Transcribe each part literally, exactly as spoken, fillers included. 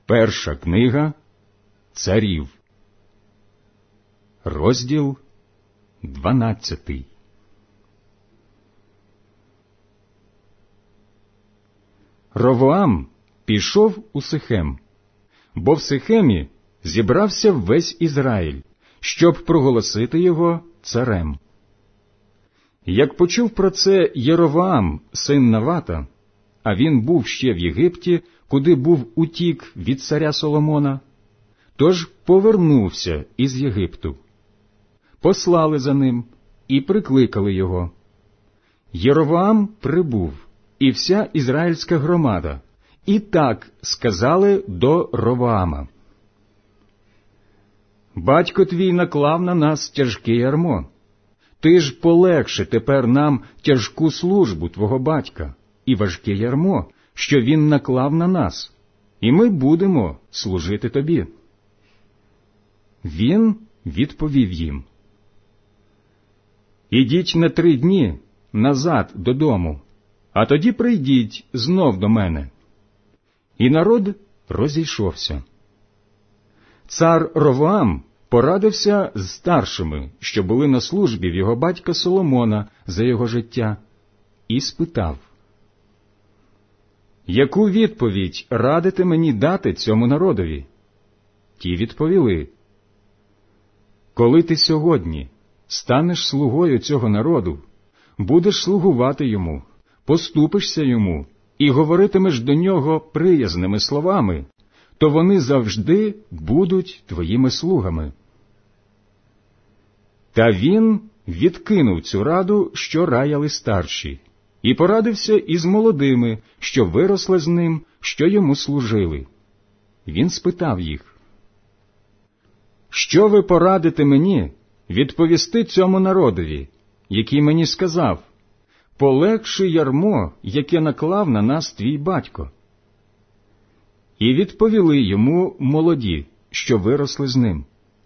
Перша книга Царів, розділ дванадцятий. Ровоам пішов у Сихем, бо в Сихемі зібрався весь Ізраїль, щоб проголосити його царем. Як почув про це Єровоам, син Навата, а він був ще в Єгипті, куди був утік від царя Соломона, тож повернувся із Єгипту. Послали за ним і прикликали його. Єровоам прибув, і вся ізраїльська громада, і так сказали до Ровоама: «Батько твій наклав на нас тяжке ярмо. Ти ж полегши тепер нам тяжку службу твого батька і важке ярмо, що він наклав на нас, і ми будемо служити тобі». Він відповів їм: «Ідіть на три дні назад додому, а тоді прийдіть знов до мене». І народ розійшовся. Цар Ровоам порадився з старшими, що були на службі в його батька Соломона за його життя, і спитав: «Яку відповідь радите мені дати цьому народові?» Ті відповіли: «Коли ти сьогодні станеш слугою цього народу, будеш слугувати йому, поступишся йому і говоритимеш до нього приязними словами, то вони завжди будуть твоїми слугами». Та він відкинув цю раду, що раяли старші, і порадився із молодими, що виросли з ним, що йому служили. Він спитав їх: «Що ви порадите мені відповісти цьому народові, який мені сказав: полегши ярмо, яке наклав на нас твій батько?» І відповіли йому молоді, що виросли з ним: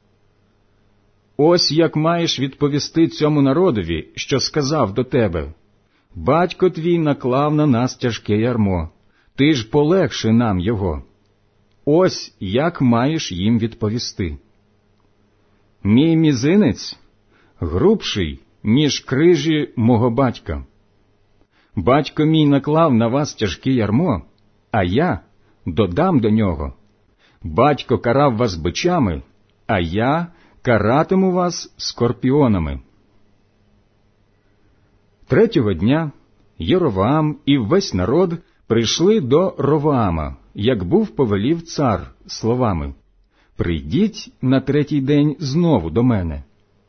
«Ось як маєш відповісти цьому народові, що сказав до тебе: батько твій наклав на нас тяжке ярмо, ти ж полегши нам його. Ось як маєш їм відповісти: мій мізинець грубший, ніж крижі мого батька. Батько мій наклав на вас тяжке ярмо, а я додам до нього. Батько карав вас бичами, а я каратиму вас скорпіонами». Третього дня Єровоам і весь народ прийшли до Ровоама, як був повелів цар, словами: «Прийдіть на третій день знову до мене».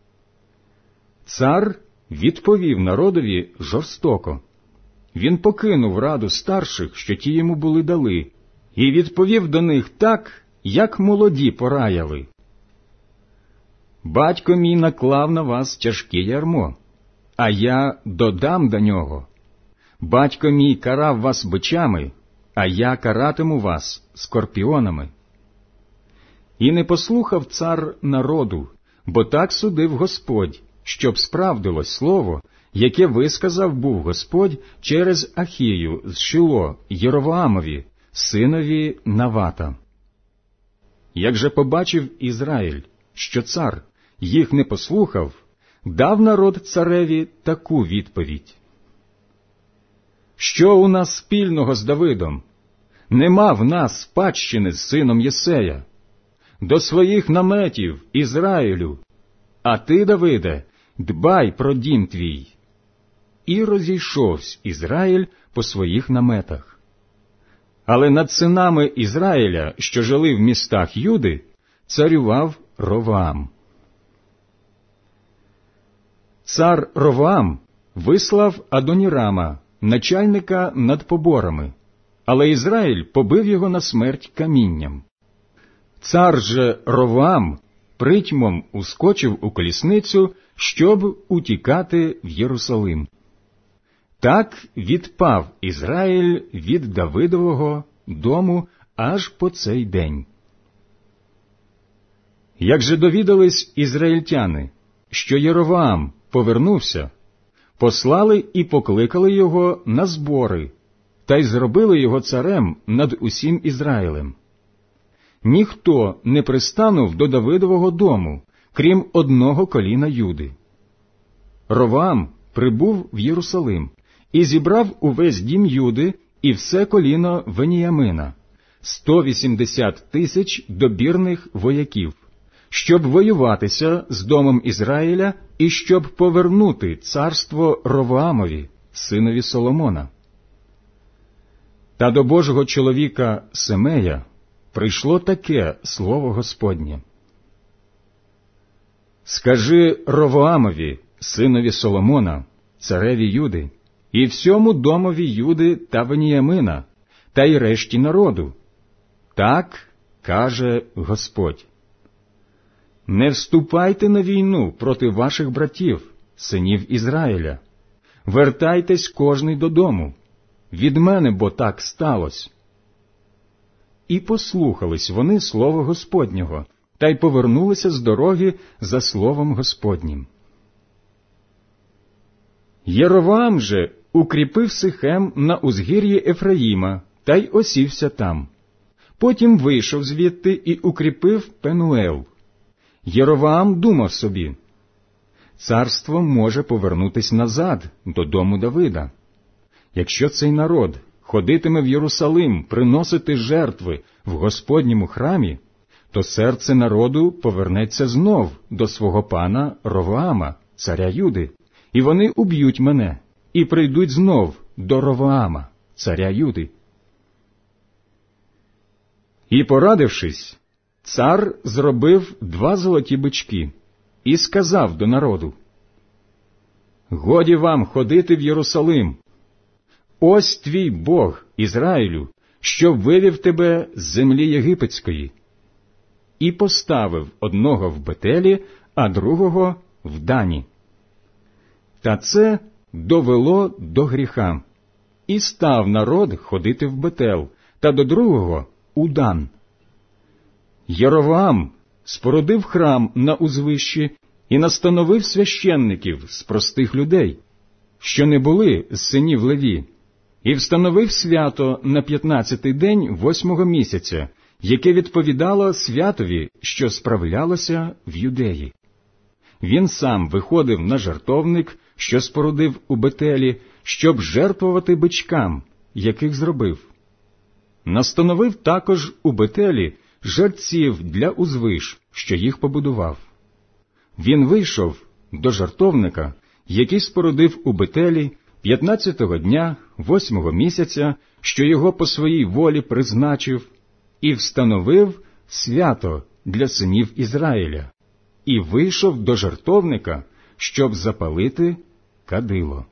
Цар відповів народові жорстоко. Він покинув раду старших, що ті йому були дали, і відповів до них так, як молоді пораяли: «Батько мій наклав на вас тяжке ярмо, а я додам до нього. Батько мій карав вас бичами, а я каратиму вас скорпіонами». І не послухав цар народу, бо так судив Господь, щоб справдилось слово, яке висказав був Господь через Ахію з Шило Єровоамові, синові Навата. Як же побачив Ізраїль, що цар їх не послухав, дав народ цареві таку відповідь: «Що у нас спільного з Давидом? Нема в нас спадщини з сином Єсея. До своїх наметів, Ізраїлю, а ти, Давиде, дбай про дім твій». І розійшовся Ізраїль по своїх наметах. Але над синами Ізраїля, що жили в містах Юди, царював Ровоам. Цар Ровоам вислав Адонірама, начальника над поборами, але Ізраїль побив його на смерть камінням. Цар же Ровоам притьмом ускочив у колісницю, щоб утікати в Єрусалим. Так відпав Ізраїль від Давидового дому аж по цей день. Як же довідались ізраїльтяни, що Єровоам повернувся, послали і покликали його на збори, та й зробили його царем над усім Ізраїлем. ніхто не пристанув до Давидового дому, крім одного коліна Юди. Ровоам прибув в Єрусалим і зібрав увесь дім Юди і все коліно Веніямина, сто вісімдесят тисяч добірних вояків, щоб воюватися з домом Ізраїля і щоб повернути царство Ровоамові, синові Соломона. Та до Божого чоловіка Семея прийшло таке слово Господнє. «Скажи Ровоамові, синові Соломона, цареві Юди, і всьому домові Юди та Веніямина, та й решті народу. Так каже Господь. Не вступайте на війну проти ваших братів, синів Ізраїля. Вертайтесь кожний додому. Від мене бо так сталося». І послухались вони слова Господнього, та й повернулися з дороги за словом Господнім. Єровоам же укріпив Сихем на узгір'ї Ефраїма, та й осівся там. Потім вийшов звідти і укріпив Пенуел. Єровоам думав собі: царство може повернутись назад до дому Давида. Якщо цей народ ходитиме в Єрусалим приносити жертви в Господньому храмі, то серце народу повернеться знов до свого пана Ровоама, царя Юди, і вони уб'ють мене, і прийдуть знов до Ровоама, царя Юди. І, порадившись, цар зробив два золоті бички і сказав до народу: «Годі вам ходити в Єрусалим. Ось твій Бог, Ізраїлю, що вивів тебе з землі єгипетської». І поставив одного в Бетелі, а другого в Дані. Та це довело до гріха. І став народ ходити в Бетел, та до другого – у Дан. Єровоам спорудив храм на узвищі і настановив священників з простих людей, що не були з синів Леві, і встановив свято на п'ятнадцятий день восьмого місяця, яке відповідало святові, що справлялося в Юдеї. Він сам виходив на жертовник, що спорудив у Бетелі, щоб жертвувати бичкам, яких зробив. Настановив також у Бетелі жерців для узвиш, що їх побудував. Він вийшов до жертовника, який спорудив у Бетелі п'ятнадцятого дня восьмого місяця, що його по своїй волі призначив, і встановив свято для синів Ізраїля, і вийшов до жертовника, щоб запалити кадило.